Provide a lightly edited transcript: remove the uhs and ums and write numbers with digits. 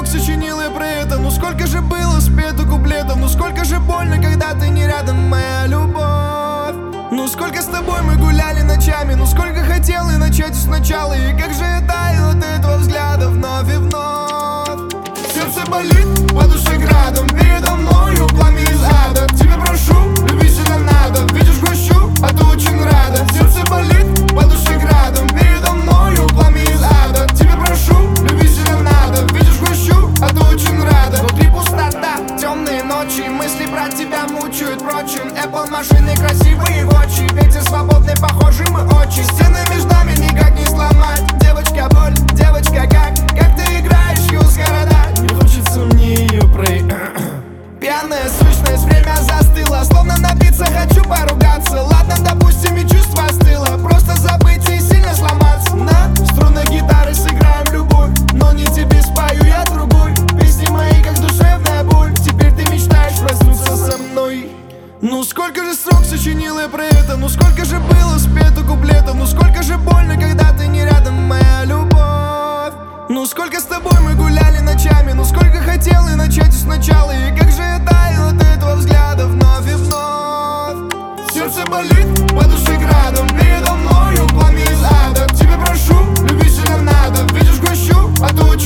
строк сочинил я про это? Ну сколько же было спето куплетов? Ну сколько же больно, когда ты не рядом, моя любовь. Ну сколько с тобой мы гуляли ночами, ну сколько хотел и начать сначала. И как же я таю от этого взгляда вновь и вновь. Сердце болит, по душе градом, передо мною пламя из ада. Тебя прошу, люби сильно надо, видишь грущу, а ты очень рада. Сердце болит, по душе градом, передо мною пламя из ада. Тебя прошу, люби сильно надо, видишь грущу, а ты очень рада. Внутри пустота, темные ночи, мысли про тебя мучают. Впрочем, Apple машины красивые очи, ветер свободный, похожи мы очень. Стены между нами никак не сломать. Девочка боль, девочка как ты играешь, юз города. Не хочется мне ее пьяная сущность, время застыло, словно напиться хочу поругаться. Ладно, допустим, и чувство остыло, просто забыть и сильно сломаться. На струнной гитары сыграем любовь, но не тебе спою я другой. Песни мои как душевная боль, теперь ты мечтаешь проснуться со мной. Ну сколько же строк сочинил я про это? Ну сколько же было спето куплетов? Ну сколько же больно, когда ты не рядом, моя любовь. Ну сколько с тобой мы гуляли ночами, ну сколько хотел и начать сначала. И как же я таю от этого взгляда вновь и вновь. Сердце болит, по душе градом, передо мною пламя из ада. Тебя прошу, люби сильно надо, видишь грущу, а ты очень